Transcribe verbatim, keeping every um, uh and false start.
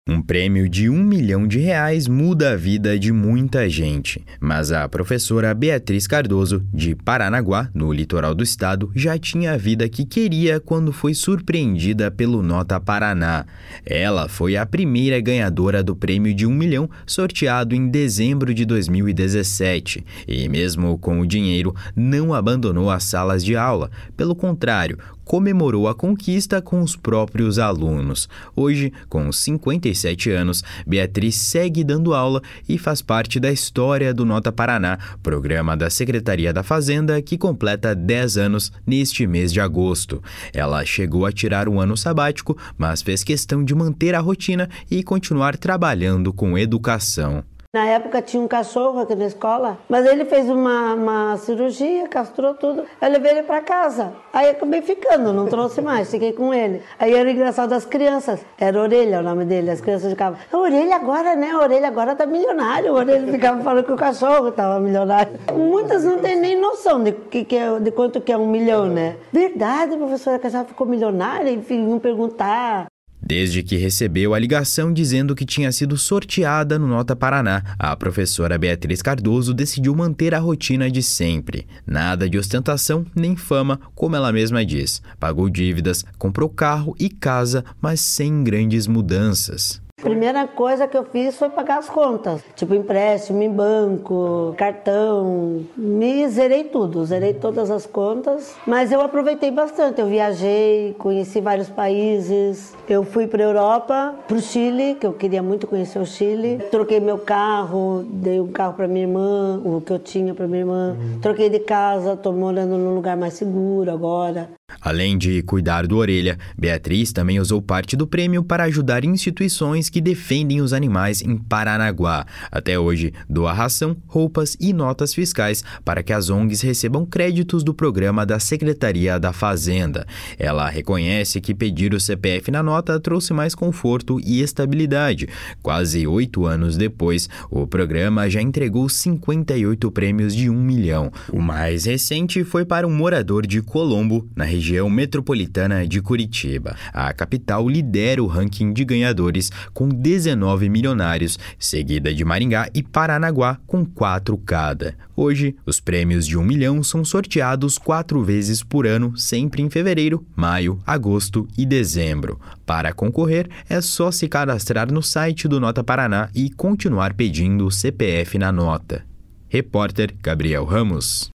Um prêmio de um milhão de reais muda a vida de muita gente, mas a professora Beatriz Cardoso, de Paranaguá, no litoral do estado, já tinha a vida que queria quando foi surpreendida pelo Nota Paraná. Ela foi a primeira ganhadora do prêmio de um milhão, sorteado em dezembro de dois mil e dezessete, e mesmo com o dinheiro, não abandonou as salas de aula. Pelo contrário, comemorou a conquista com os próprios alunos. Hoje, com cinquenta e sete anos, Beatriz segue dando aula e faz parte da história do Nota Paraná, programa da Secretaria da Fazenda que completa dez anos neste mês de agosto. Ela chegou a tirar um ano sabático, mas fez questão de manter a rotina e continuar trabalhando com educação. Na época tinha um cachorro aqui na escola, mas ele fez uma, uma cirurgia, castrou tudo. Eu levei ele para casa. Aí acabei ficando, não trouxe mais, fiquei com ele. Aí era engraçado das crianças, era Orelha o nome dele. As crianças ficavam, a Orelha agora, né? A Orelha agora tá milionário. A Orelha ficava falando que o cachorro tava milionário. Muitas não têm nem noção de, que, que é, de quanto que é um milhão, né? Verdade, professora, que ela ficou milionária? Enfim, não perguntar. Desde que recebeu a ligação dizendo que tinha sido sorteada no Nota Paraná, a professora Beatriz Cardoso decidiu manter a rotina de sempre. Nada de ostentação nem fama, como ela mesma diz. Pagou dívidas, comprou carro e casa, mas sem grandes mudanças. A primeira coisa que eu fiz foi pagar as contas, tipo empréstimo em banco, cartão, me zerei tudo, zerei todas as contas, mas eu aproveitei bastante, eu viajei, conheci vários países, eu fui para a Europa, para o Chile, que eu queria muito conhecer o Chile, troquei meu carro, dei um carro para minha irmã, o que eu tinha para minha irmã, troquei de casa, estou morando num lugar mais seguro agora. Além de cuidar do Orelha, Beatriz também usou parte do prêmio para ajudar instituições que defendem os animais em Paranaguá. Até hoje, doa ração, roupas e notas fiscais para que as O N Gs recebam créditos do programa da Secretaria da Fazenda. Ela reconhece que pedir o C P F na nota trouxe mais conforto e estabilidade. Quase oito anos depois, o programa já entregou cinquenta e oito prêmios de um milhão. O mais recente foi para um morador de Colombo, na região região metropolitana de Curitiba. A capital lidera o ranking de ganhadores com dezenove milionários, seguida de Maringá e Paranaguá com quatro cada. Hoje, os prêmios de um milhão são sorteados quatro vezes por ano, sempre em fevereiro, maio, agosto e dezembro. Para concorrer, é só se cadastrar no site do Nota Paraná e continuar pedindo o C P F na nota. Repórter Gabriel Ramos.